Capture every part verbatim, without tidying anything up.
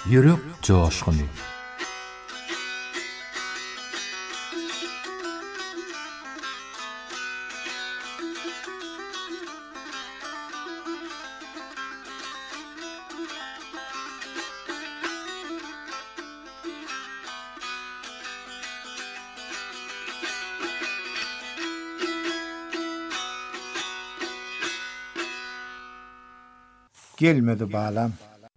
Yürek coşkunu. Gelmedi balam.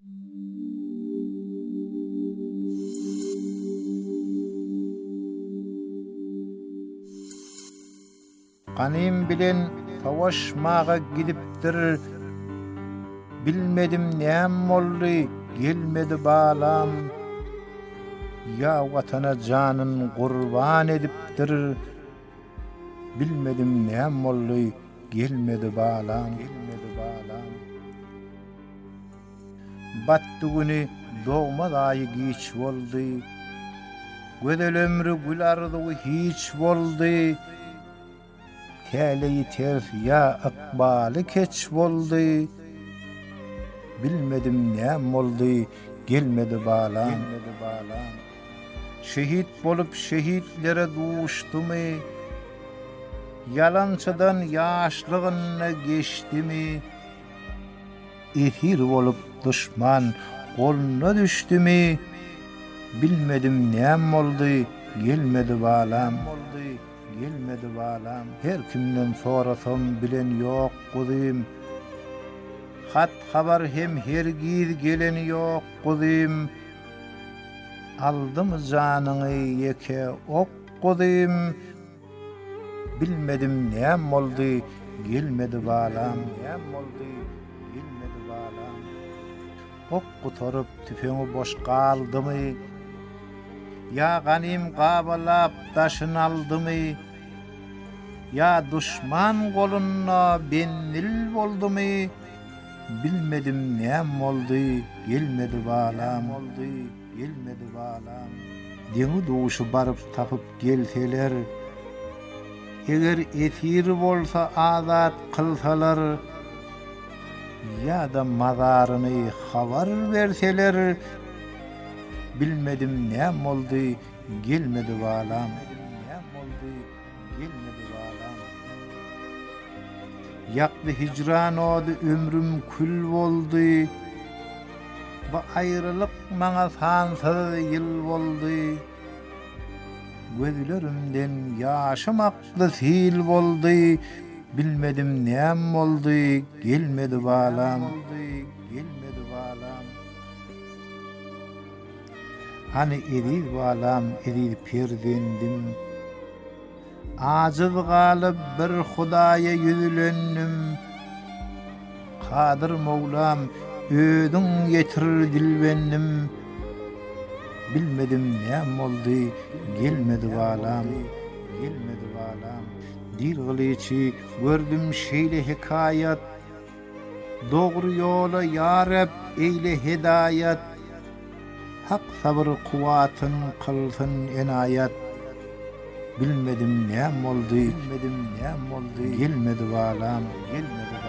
Qanym bilen savaşmaga gidipdir. Bilmedim näme boldy, gelmedi balam. Ya watana janyn gurban edipdir. Bilmedim näme boldy, gelmedi balam, gelmedi balam. Batdy güni doğma daýy giç boldy. Gödel ömrü gül ardy hiç boldy. Täleyi ters ya akbaly keç boldy. Bilmedim näme boldy, gelmedi balam, gelmedi balam. Şehit bolup şehitlere duşdymy? Yalançydan ýaşlygyna geçdimi? Efir bolup düşman goluna düşdümi? Bilmedim näme boldy, gelmedi balam, boldy, gelmedi balam. Her kimden sorasam bilen ýok gudym. Hat habar hem hergiz geleni ýok gudym. Aldymy janyny ýeke ok gudym. Bilmedim näme boldy, gelmedi balam, näme boldy, gelmedi balam. Ok gutorup tüpeňi boş galdymy? Ya ganym gabalap taşyn aldymy? Ya düşman goluna bennil boldymy? Bilmedim näme boldy, gelmedi balam, boldy, gelmedi balam. Deňi duşy baryp tapyp gelseler, eger etir bolsa azat kılsalar, ya da mazaryny habar berseler, bilmedim näme boldy, gelmedi balam, näme boldy, gelmedi balam. Ýakdy hicran ody ömrüm kül boldy. Bu aýrylyk maňa sansız ýyl boldy. Gözlerimden ýaşamakly sil boldy. Bilmedim näme boldy, gelmedi balam, gelmedi balam. Hani erir balam, erir perzendim. Aciz galyp bir Hudaýa ýüzlendim. Kadir Mowlam, ödüň getirir dilbendim. Bilmedim näme boldy, gelmedi balam, gelmedi balam. Dil gylyçy gördüm şeýle hikayat. Dogry ýola ýarep eýle hidaýat. Hak sabr kuwatyn kılsyn enayat. Bilmedim näme boldy, bilmedim näme boldy, gelmedi balam, gelmedi